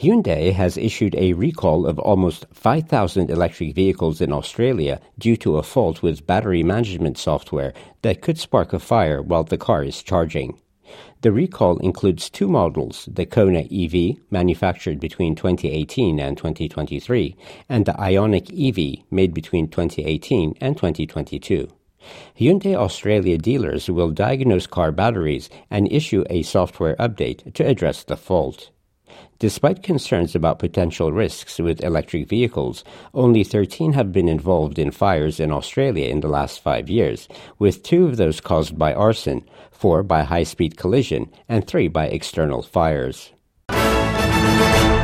Hyundai has issued a recall of almost 5,000 electric vehicles in Australia due to a fault with battery management software that could spark a fire while the car is charging. The recall includes two models, the Kona EV, manufactured between 2018 and 2023, and the Ioniq EV, made between 2018 and 2022. Hyundai Australia dealers will diagnose car batteries and issue a software update to address the fault. Despite concerns about potential risks with electric vehicles, only 13 have been involved in fires in Australia in the last 5 years, with 2 of those caused by arson, 4 by high-speed collision, and 3 by external fires.